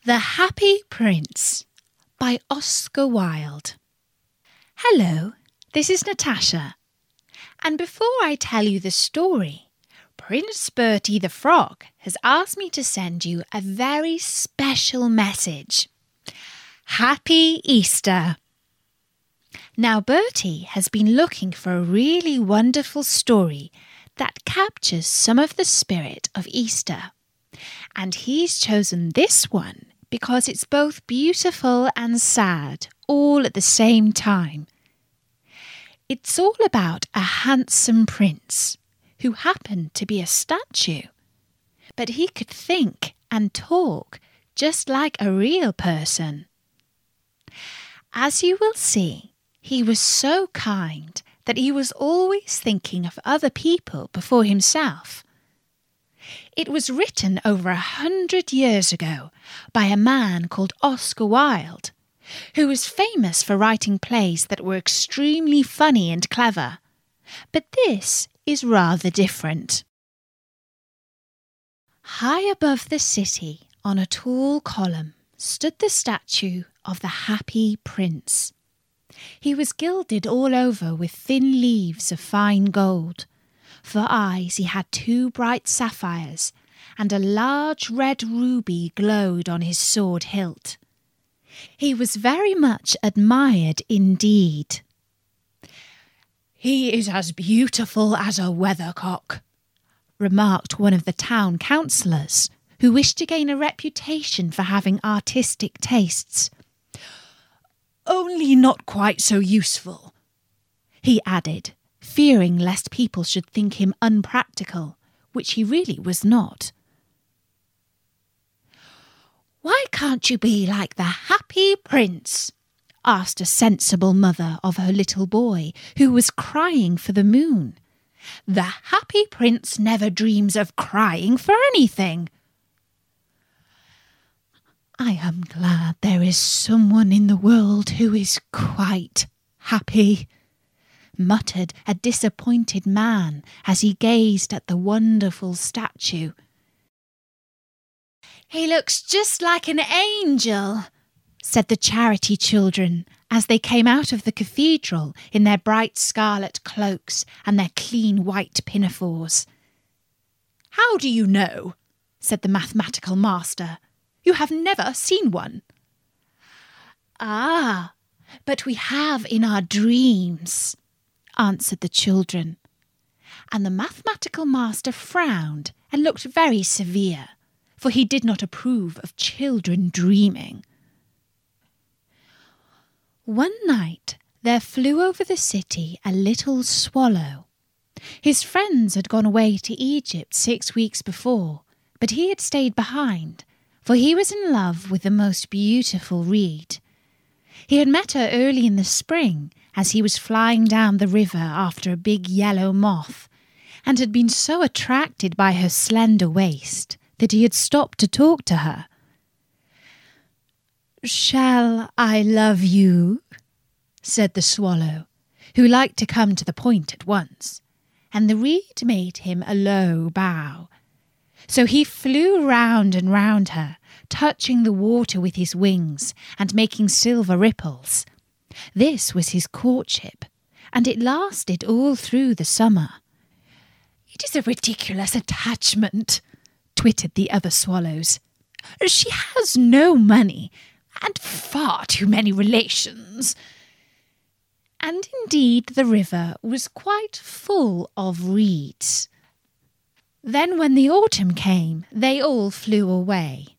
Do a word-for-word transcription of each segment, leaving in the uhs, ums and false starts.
The Happy Prince by Oscar Wilde. Hello, this is Natasha. And before I tell you the story, Prince Bertie the Frog has asked me to send you a very special message. Happy Easter! Now Bertie has been looking for a really wonderful story that captures some of the spirit of Easter. And he's chosen this one because it's both beautiful and sad all at the same time. It's all about a handsome prince who happened to be a statue, but he could think and talk just like a real person. As you will see, he was so kind that he was always thinking of other people before himself. It was written over a hundred years ago by a man called Oscar Wilde, who was famous for writing plays that were extremely funny and clever. But this is rather different. High above the city, on a tall column, stood the statue of the Happy Prince. He was gilded all over with thin leaves of fine gold. For eyes he had two bright sapphires, and a large red ruby glowed on his sword hilt. He was very much admired indeed. "He is as beautiful as a weathercock," remarked one of the town councillors, who wished to gain a reputation for having artistic tastes. "Only not quite so useful," he added, fearing lest people should think him unpractical, which he really was not. "Why can't you be like the Happy Prince?" asked a sensible mother of her little boy, who was crying for the moon. "The Happy Prince never dreams of crying for anything." "I am glad there is someone in the world who is quite happy," muttered a disappointed man as he gazed at the wonderful statue. "He looks just like an angel," said the charity children as they came out of the cathedral in their bright scarlet cloaks and their clean white pinafores. "How do you know?" said the mathematical master. "You have never seen one." "Ah, but we have in our dreams," answered the children. And the mathematical master frowned and looked very severe, for he did not approve of children dreaming. One night there flew over the city a little swallow. His friends had gone away to Egypt six weeks before, but he had stayed behind, for he was in love with the most beautiful reed. He had met her early in the spring as he was flying down the river after a big yellow moth, and had been so attracted by her slender waist that he had stopped to talk to her. "Shall I love you?" said the swallow, who liked to come to the point at once, and the reed made him a low bow. So he flew round and round her, touching the water with his wings and making silver ripples. This was his courtship, and it lasted all through the summer. "It is a ridiculous attachment," twittered the other swallows. "She has no money, and far too many relations." And indeed the river was quite full of reeds. Then when the autumn came, they all flew away.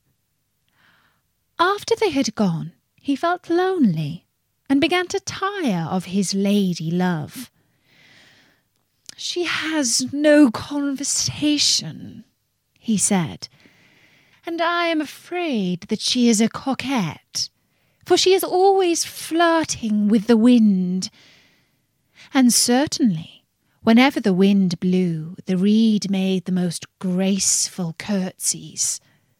After they had gone, he felt lonely and began to tire of his lady love. "She has no conversation," he said, "and I am afraid that she is a coquette, for she is always flirting with the wind. And certainly, whenever the wind blew, the reed made the most graceful curtsies.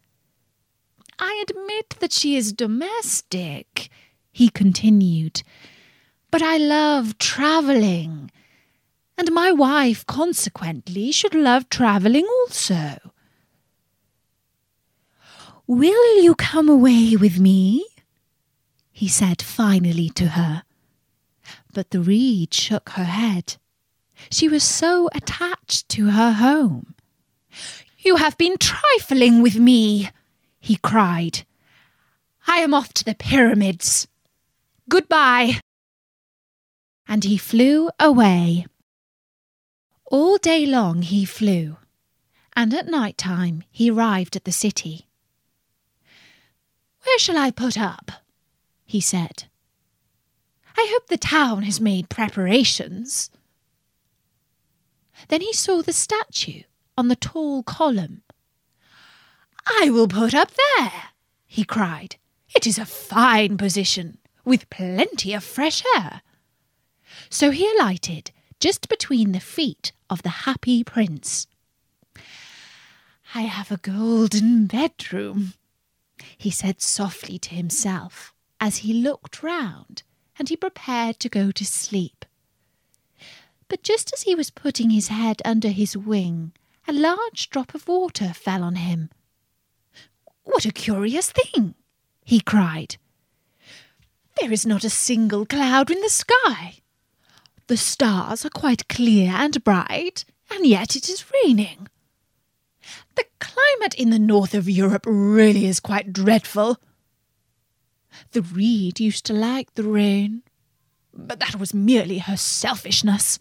I admit that she is domestic," he continued, "but I love travelling, and my wife consequently should love travelling also." "Will you come away with me?" he said finally to her. But the reed shook her head. She was so attached to her home. "You have been trifling with me," he cried. "I am off to the pyramids. Goodbye." And he flew away. All day long he flew, and at night time he arrived at the city. "Where shall I put up?" he said. "I hope the town has made preparations." Then he saw the statue on the tall column. "I will put up there," he cried. "It is a fine position, with plenty of fresh air." So he alighted just between the feet of the happy prince. "I have a golden bedroom," he said softly to himself as he looked round and he prepared to go to sleep. But just as he was putting his head under his wing, a large drop of water fell on him. "What a curious thing!" he cried. "There is not a single cloud in the sky. The stars are quite clear and bright, and yet it is raining. The climate in the north of Europe really is quite dreadful. The reed used to like the rain, but that was merely her selfishness."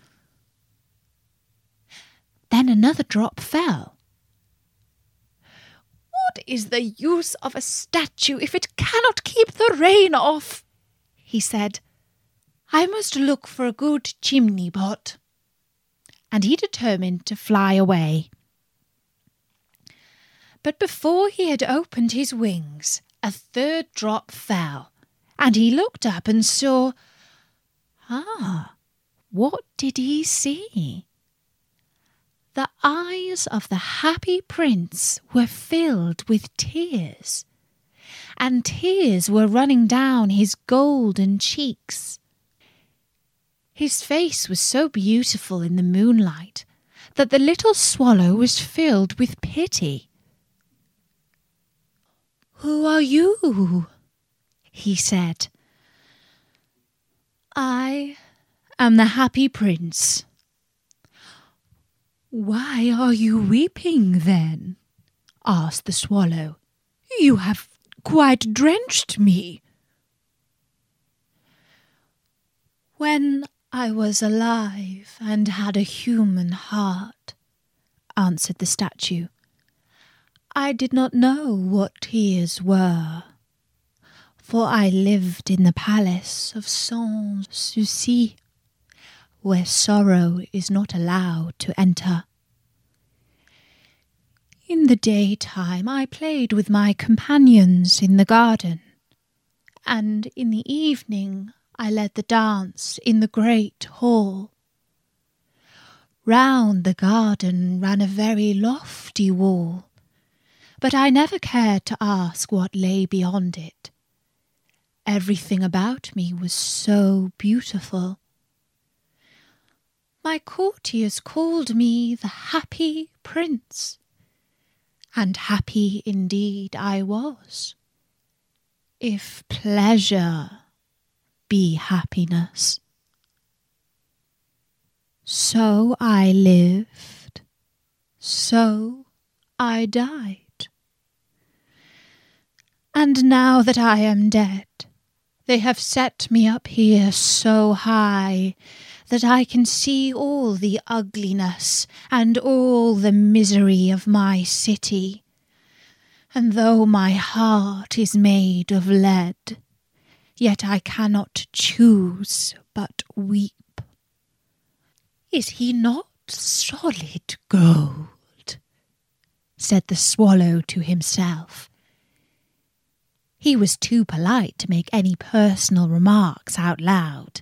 Then another drop fell. "What is the use of a statue if it cannot keep the rain off?" he said. "I must look for a good chimney pot." And he determined to fly away. But before he had opened his wings, a third drop fell, and he looked up and saw... Ah, what did he see? The eyes of the happy prince were filled with tears, and tears were running down his golden cheeks. His face was so beautiful in the moonlight that the little swallow was filled with pity. "Who are you?" he said. "I am the happy prince." "Why are you weeping then?" asked the swallow. "You have quite drenched me." "When I was alive and had a human heart," answered the statue, "I did not know what tears were, for I lived in the palace of Sans Souci, where sorrow is not allowed to enter. In the daytime I played with my companions in the garden, and in the evening I led the dance in the great hall. Round the garden ran a very lofty wall, but I never cared to ask what lay beyond it. Everything about me was so beautiful. My courtiers called me the Happy Prince, and happy indeed I was, if pleasure be happiness. So I lived, so I died. And now that I am dead, they have set me up here so high that I can see all the ugliness and all the misery of my city. And though my heart is made of lead, yet I cannot choose but weep. Is he not solid gold? Said the swallow to himself. He was too polite to make any personal remarks out loud.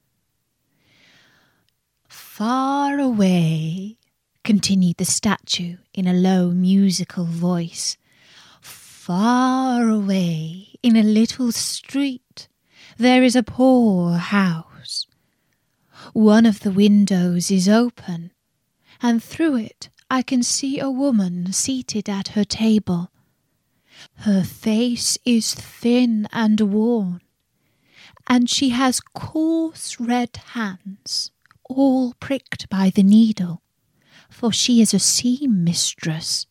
Far away, continued the statue in a low musical voice, far away in a little street there is a poor house. One of the windows is open, and through it I can see a woman seated at her table. Her face is thin and worn, and she has coarse red hands, all pricked by the needle, for she is a seam mistress.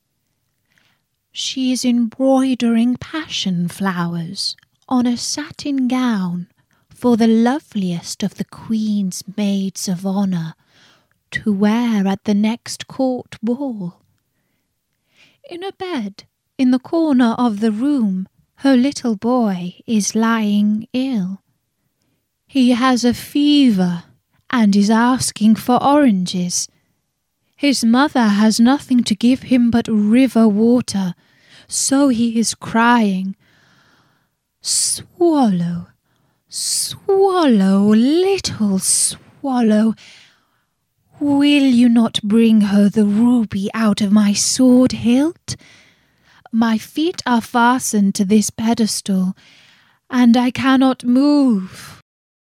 She is embroidering passion flowers on a satin gown for the loveliest of the Queen's maids of honour to wear at the next court ball. In a bed in the corner of the room, her little boy is lying ill. He has a fever and is asking for oranges. His mother has nothing to give him but river water, so he is crying, "Swallow, swallow, little swallow, will you not bring her the ruby out of my sword hilt? My feet are fastened to this pedestal, and I cannot move."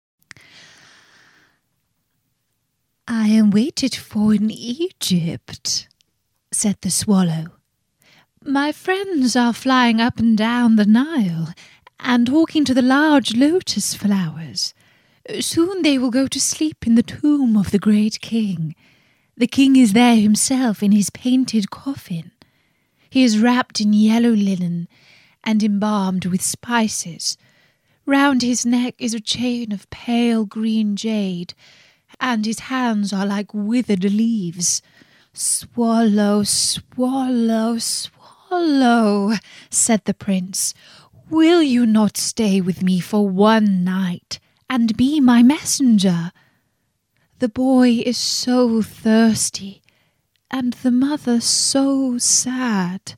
"I am waited for in Egypt," said the swallow. "My friends are flying up and down the Nile, and talking to the large lotus flowers. Soon they will go to sleep in the tomb of the great king. The king is there himself in his painted coffin. He is wrapped in yellow linen and embalmed with spices. Round his neck is a chain of pale green jade, and his hands are like withered leaves. Swallow, swallow, swallow, said the prince, will you not stay with me for one night and be my messenger? The boy is so thirsty, and the mother so sad.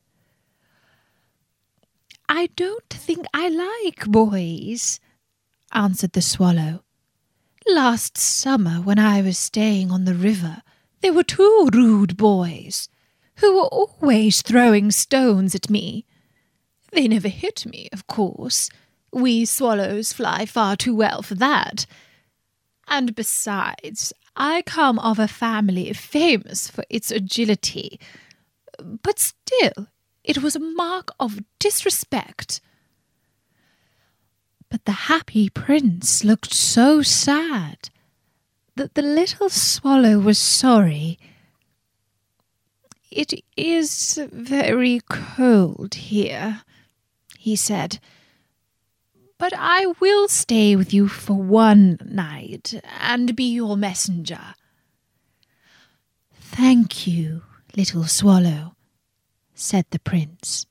I don't think I like boys, answered the swallow. Last summer, when I was staying on the river, there were two rude boys, who were always throwing stones at me. They never hit me, of course. We swallows fly far too well for that. And besides, I come of a family famous for its agility. But still, it was a mark of disrespect. But the happy prince looked so sad that the little swallow was sorry. It is very cold here, he said, but I will stay with you for one night and be your messenger. Thank you, little swallow, said the prince.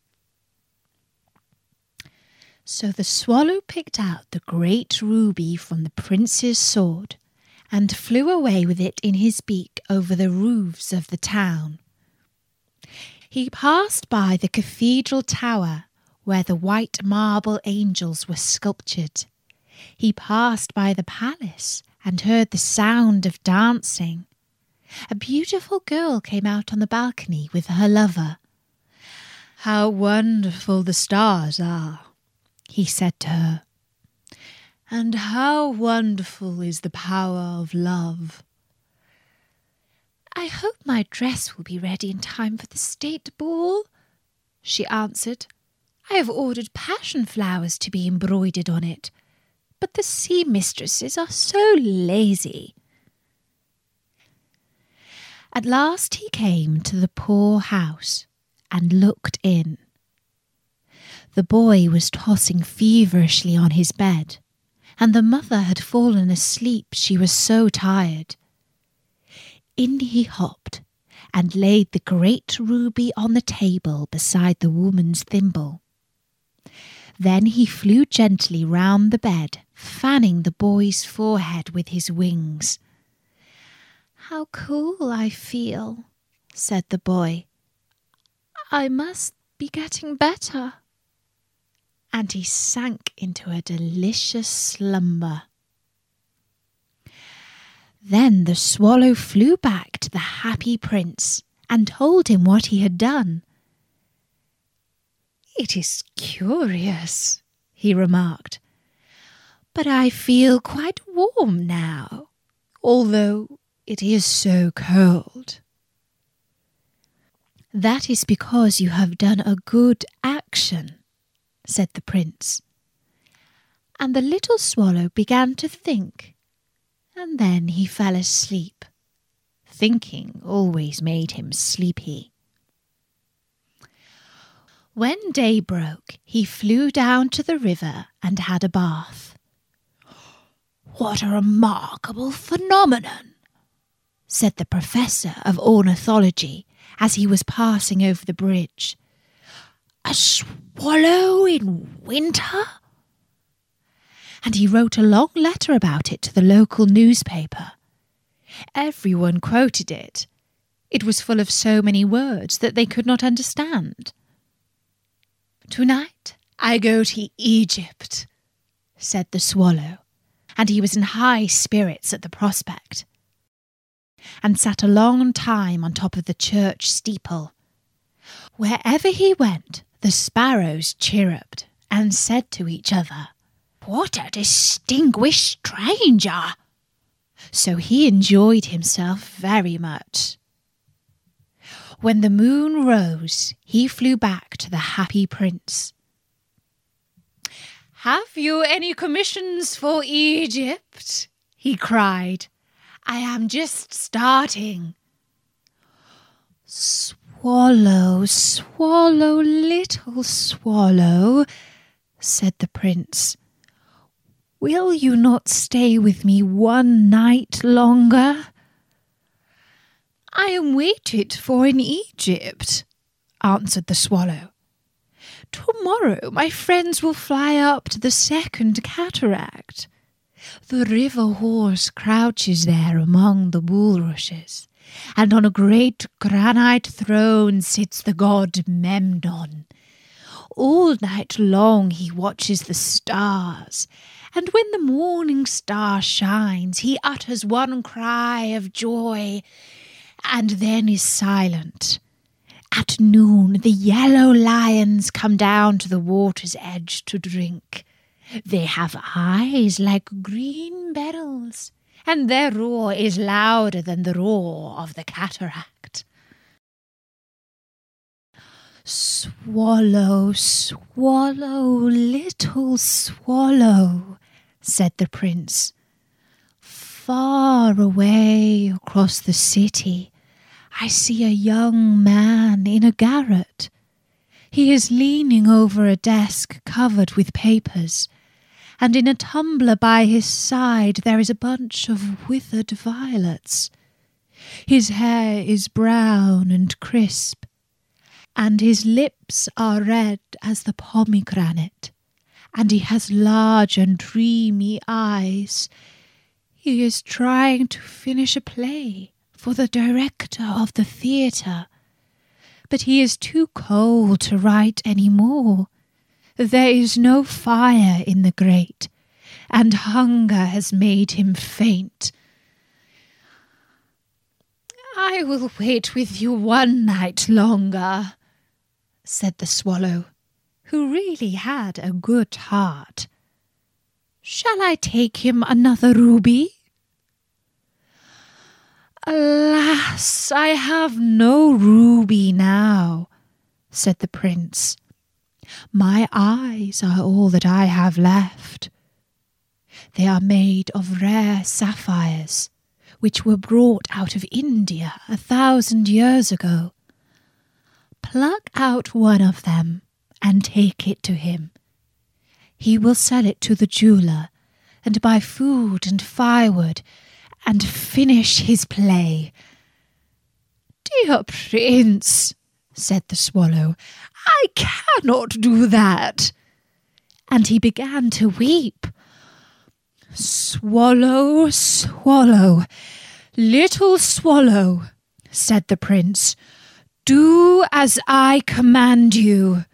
So the swallow picked out the great ruby from the prince's sword and flew away with it in his beak over the roofs of the town. He passed by the cathedral tower where the white marble angels were sculptured. He passed by the palace and heard the sound of dancing. A beautiful girl came out on the balcony with her lover. How wonderful the stars are, he said to her. And how wonderful is the power of love. I hope my dress will be ready in time for the state ball, she answered. I have ordered passion flowers to be embroidered on it, but the sea mistresses are so lazy. At last he came to the poor house and looked in. The boy was tossing feverishly on his bed, and the mother had fallen asleep, she was so tired. In he hopped and laid the great ruby on the table beside the woman's thimble. Then he flew gently round the bed, fanning the boy's forehead with his wings. How cool I feel, said the boy. I must be getting better. And he sank into a delicious slumber. Then the swallow flew back to the happy prince and told him what he had done. It is curious, he remarked, but I feel quite warm now, although it is so cold. "That is because you have done a good action," said the prince. And the little swallow began to think, and then he fell asleep. Thinking always made him sleepy. When day broke, he flew down to the river and had a bath. "What a remarkable phenomenon," said the professor of ornithology as he was passing over the bridge. "A swallow in winter?" And he wrote a long letter about it to the local newspaper. Everyone quoted it. It was full of so many words that they could not understand. "Tonight I go to Egypt," said the swallow, and he was in high spirits at the prospect, and sat a long time on top of the church steeple. Wherever he went, the sparrows chirruped and said to each other, "What a distinguished stranger!" So he enjoyed himself very much. When the moon rose, he flew back to the happy prince. "Have you any commissions for Egypt?" he cried. "I am just starting." "Swallow, swallow, little swallow," said the prince, "will you not stay with me one night longer?" "I am waited for in Egypt," answered the swallow. "Tomorrow my friends will fly up to the second cataract. The river horse crouches there among the bulrushes, and on a great granite throne sits the god Memnon. All night long he watches the stars, and when the morning star shines, he utters one cry of joy, and then is silent. At noon, the yellow lions come down to the water's edge to drink. They have eyes like green beryls, and their roar is louder than the roar of the cataract." "Swallow, swallow, little swallow," said the prince. "Far away across the city, I see a young man in a garret. He is leaning over a desk covered with papers, and in a tumbler by his side there is a bunch of withered violets. His hair is brown and crisp, and his lips are red as the pomegranate, and he has large and dreamy eyes. He is trying to finish a play for the director of the theatre, but he is too cold to write any more. There is no fire in the grate, and hunger has made him faint." "I will wait with you one night longer," said the swallow, who really had a good heart. "Shall I take him another ruby?" "Alas, I have no ruby now," said the prince. "My eyes are all that I have left. They are made of rare sapphires, which were brought out of India a thousand years ago. Pluck out one of them and take it to him. He will sell it to the jeweller and buy food and firewood and finish his play." "Dear prince," said the swallow, "I cannot do that." And he began to weep. "Swallow, swallow, little swallow," said the prince, "do as I command you."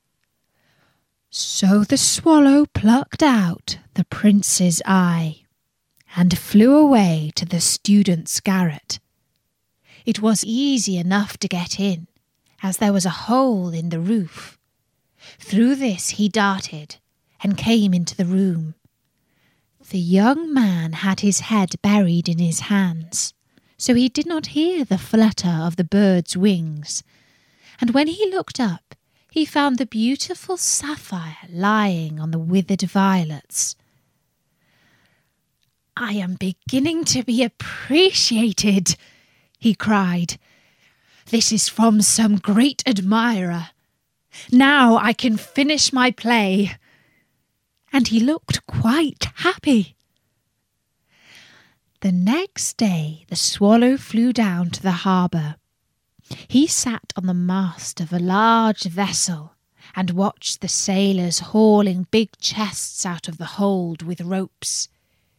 So the swallow plucked out the prince's eye and flew away to the student's garret. It was easy enough to get in, as there was a hole in the roof. Through this he darted and came into the room. The young man had his head buried in his hands, so he did not hear the flutter of the bird's wings. and when he looked up, he found the beautiful sapphire lying on the withered violets. "I am beginning to be appreciated," he cried. "This is from some great admirer. Now I can finish my play." And he looked quite happy. The next day the swallow flew down to the harbour. He sat on the mast of a large vessel and watched the sailors hauling big chests out of the hold with ropes.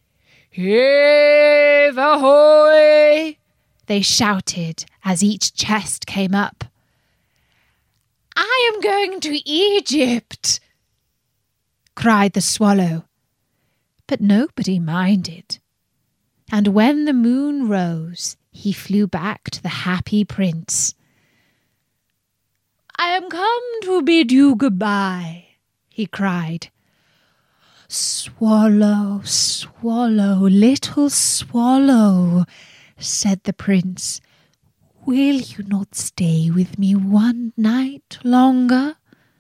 "Heave ahoy!" they shouted as each chest came up. "I am going to Egypt!" cried the swallow. But nobody minded. And when the moon rose, he flew back to the happy prince. "I am come to bid you goodbye," he cried. "Swallow, swallow, little swallow," said the prince, "will you not stay with me one night longer?"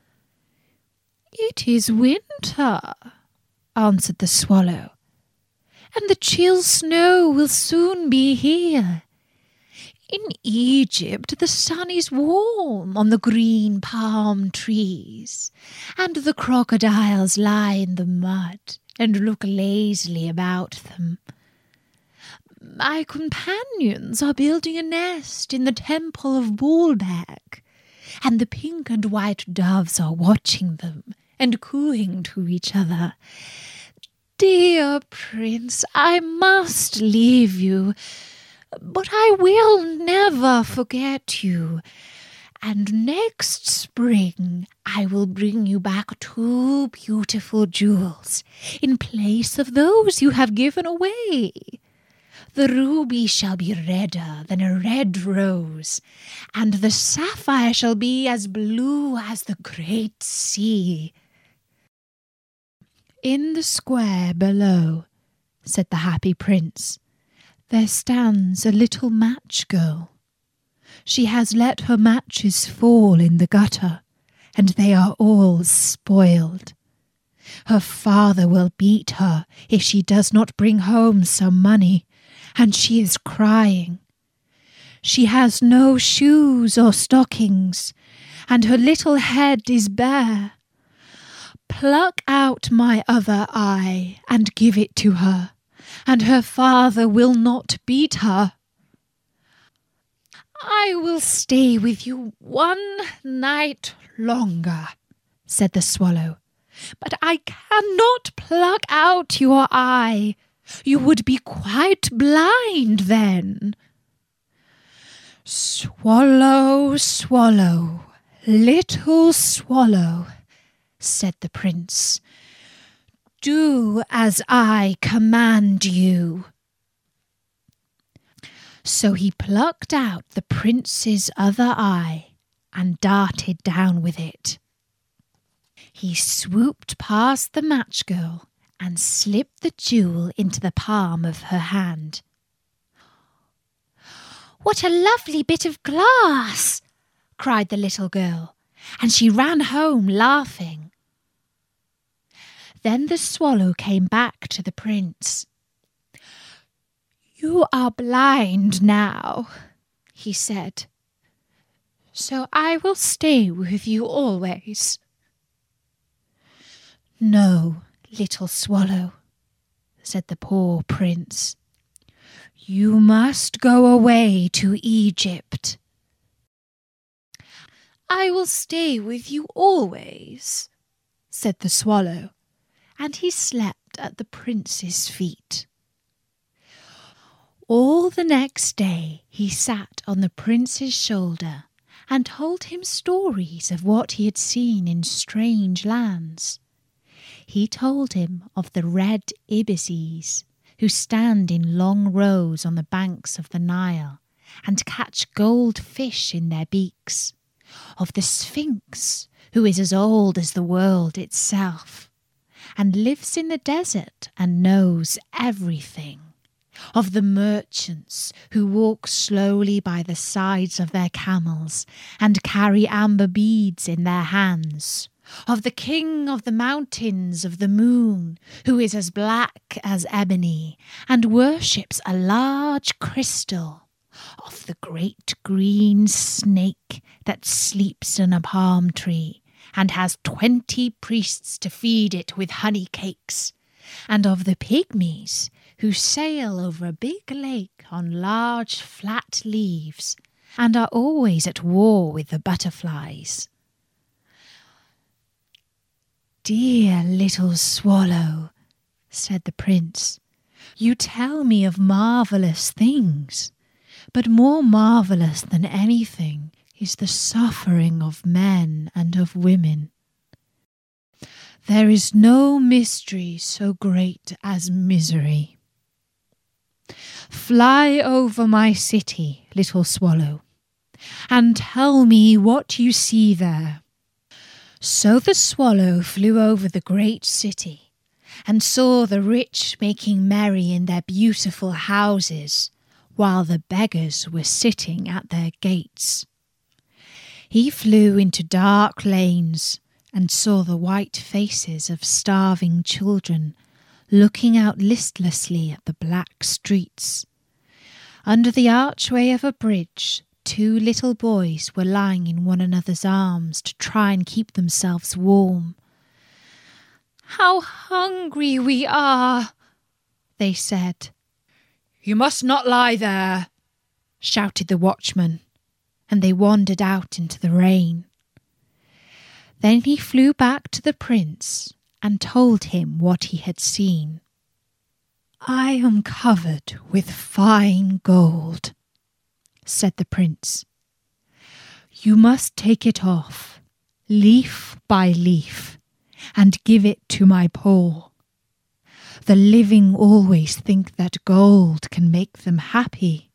"It is winter," answered the swallow, "and the chill snow will soon be here. In Egypt the sun is warm on the green palm trees, and the crocodiles lie in the mud and look lazily about them. My companions are building a nest in the temple of Baalbek, and the pink and white doves are watching them and cooing to each other. Dear prince, I must leave you, but I will never forget you. And next spring I will bring you back two beautiful jewels in place of those you have given away. The ruby shall be redder than a red rose, and the sapphire shall be as blue as the great sea." "In the square below," said the happy prince, "there stands a little match girl. She has let her matches fall in the gutter, and they are all spoiled. Her father will beat her if she does not bring home some money, and she is crying. She has no shoes or stockings, and her little head is bare. Pluck out my other eye and give it to her, and her father will not beat her." "I will stay with you one night longer," said the swallow, "but I cannot pluck out your eye. You would be quite blind then." "Swallow, swallow, little swallow," said the prince, "do as I command you." So he plucked out the prince's other eye and darted down with it. He swooped past the match girl and slipped the jewel into the palm of her hand. "What a lovely bit of glass!" cried the little girl, and she ran home laughing. Then the swallow came back to the prince. "You are blind now," he said, "so I will stay with you always." "No, little swallow," said the poor prince. "You must go away to Egypt." "I will stay with you always," said the swallow, and he slept at the prince's feet. All the next day he sat on the prince's shoulder and told him stories of what he had seen in strange lands. He told him of the red ibises, who stand in long rows on the banks of the Nile and catch gold fish in their beaks, of the Sphinx, who is as old as the world itself, and lives in the desert and knows everything, of the merchants who walk slowly by the sides of their camels and carry amber beads in their hands, of the king of the mountains of the moon, who is as black as ebony and worships a large crystal, of the great green snake that sleeps in a palm tree and has twenty priests to feed it with honey cakes, and of the pygmies who sail over a big lake on large flat leaves and are always at war with the butterflies. "Dear little swallow," said the prince, "you tell me of marvellous things, but more marvellous than anything is the suffering of men and of women. There is no mystery so great as misery. Fly over my city, little swallow, and tell me what you see there." So the swallow flew over the great city and saw the rich making merry in their beautiful houses, while the beggars were sitting at their gates. He flew into dark lanes and saw the white faces of starving children looking out listlessly at the black streets. Under the archway of a bridge, two little boys were lying in one another's arms to try and keep themselves warm. "How hungry we are," they said. "You must not lie there," shouted the watchman, and they wandered out into the rain. Then he flew back to the prince and told him what he had seen. "I am covered with fine gold," said the prince. "You must take it off, leaf by leaf, and give it to my poor. The living always think that gold can make them happy."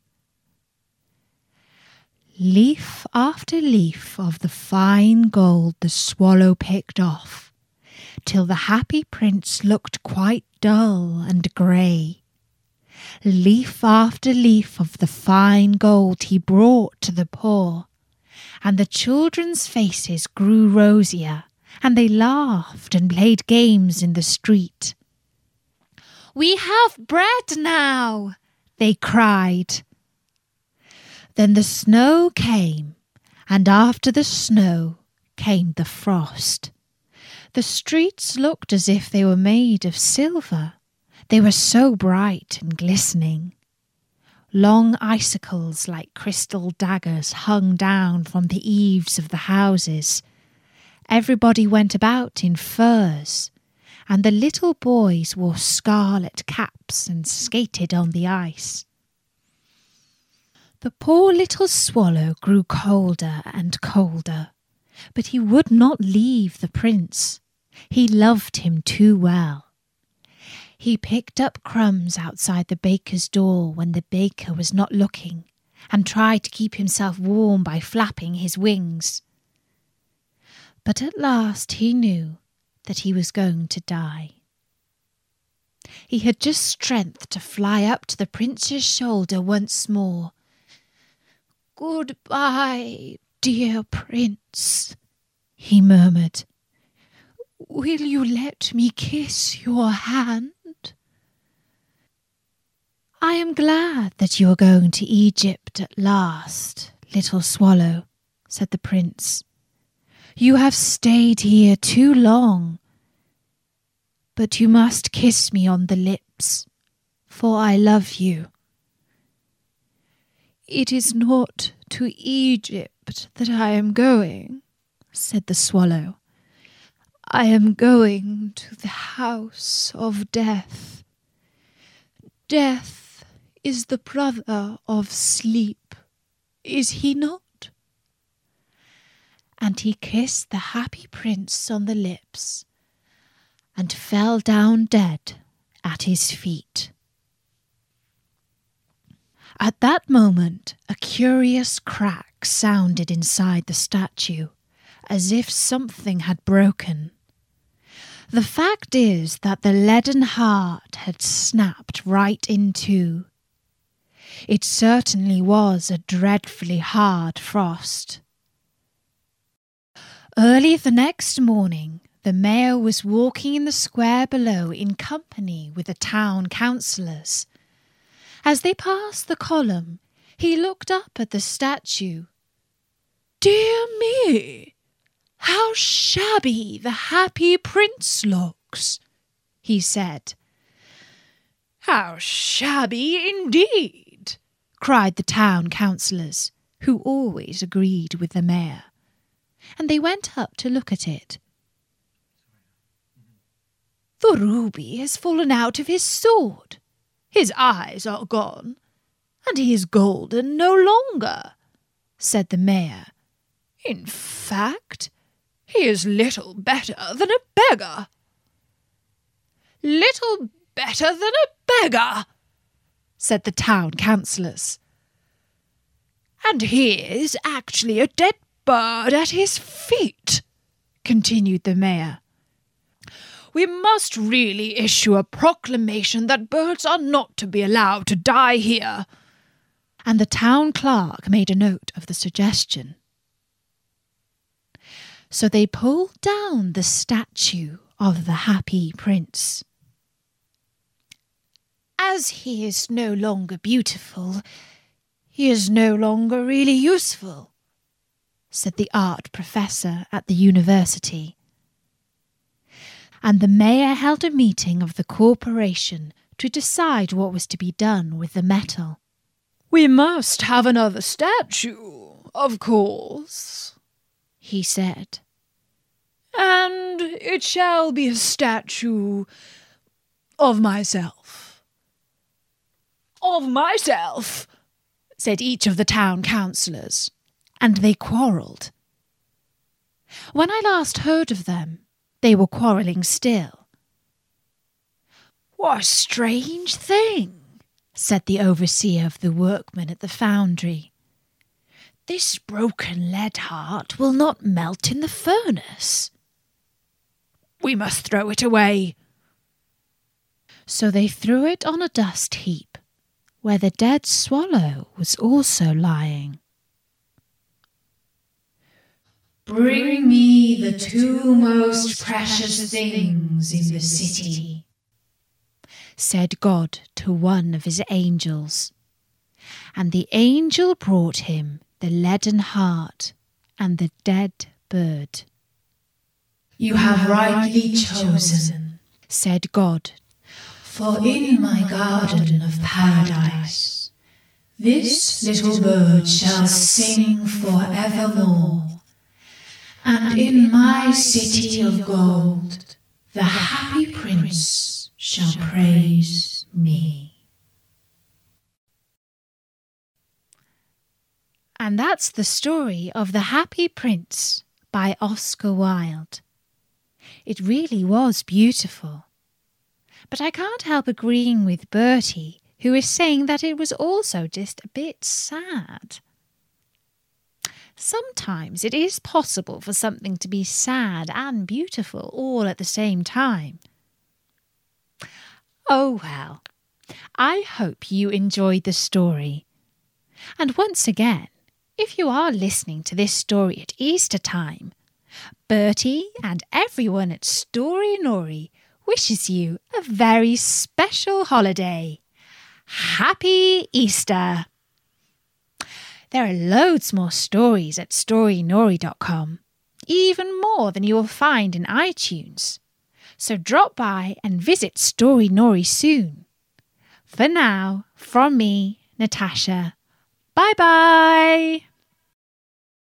Leaf after leaf of the fine gold the swallow picked off, till the happy prince looked quite dull and grey. Leaf after leaf of the fine gold he brought to the poor, and the children's faces grew rosier, and they laughed and played games in the street. "We have bread now," they cried. Then the snow came, and after the snow came the frost. The streets looked as if they were made of silver. They were so bright and glistening. Long icicles like crystal daggers hung down from the eaves of the houses. Everybody went about in furs, and the little boys wore scarlet caps and skated on the ice. The poor little swallow grew colder and colder, but he would not leave the prince. He loved him too well. He picked up crumbs outside the baker's door when the baker was not looking, and tried to keep himself warm by flapping his wings. But at last he knew that he was going to die. He had just strength to fly up to the prince's shoulder once more. "Goodbye, dear prince," he murmured. "Will you let me kiss your hand?" "I am glad that you are going to Egypt at last, little swallow," said the prince. "You have stayed here too long. But you must kiss me on the lips, for I love you." "It is not to Egypt that I am going," said the swallow. "I am going to the house of death. Death is the brother of sleep, is he not?" And he kissed the happy prince on the lips and fell down dead at his feet. At that moment, a curious crack sounded inside the statue, as if something had broken. The fact is that the leaden heart had snapped right in two, It certainly was a dreadfully hard frost. Early the next morning, the mayor was walking in the square below in company with the town councillors. As they passed the column, he looked up at the statue. "Dear me, how shabby the Happy Prince looks," he said. "How shabby indeed," cried the town councillors, who always agreed with the mayor. And they went up to look at it. "The ruby has fallen out of his sword. His eyes are gone, and he is golden no longer," said the mayor. "In fact, he is little better than a beggar." "Little better than a beggar," said the town councillors. "And here is actually a dead bird at his feet," continued the mayor. "We must really issue a proclamation that birds are not to be allowed to die here." And the town clerk made a note of the suggestion. So they pulled down the statue of the Happy Prince. "As he is no longer beautiful, he is no longer really useful," said the art professor at the university. And the mayor held a meeting of the corporation to decide what was to be done with the metal. "We must have another statue, of course," he said. "And it shall be a statue of myself." "Of myself," said each of the town councillors, and they quarrelled. When I last heard of them, they were quarrelling still. "What a strange thing," said the overseer of the workmen at the foundry. "This broken lead heart will not melt in the furnace. We must throw it away." So they threw it on a dust heap, where the dead swallow was also lying. "Bring me the two most precious things in the city," said God to one of his angels. And the angel brought him the leaden heart and the dead bird. "You have rightly chosen," said God, "for in my garden of paradise this little bird shall sing for evermore. And in my city of gold, the Happy Prince shall praise me." And that's the story of The Happy Prince by Oscar Wilde. It really was beautiful. But I can't help agreeing with Bertie, who is saying that it was also just a bit sad. Sometimes it is possible for something to be sad and beautiful all at the same time. Oh well, I hope you enjoyed the story. And once again, if you are listening to this story at Easter time, Bertie and everyone at Story Nori wishes you a very special holiday. Happy Easter! There are loads more stories at story nori dot com, even more than you will find in iTunes. So drop by and visit Story Nori soon. For now, from me, Natasha, bye-bye!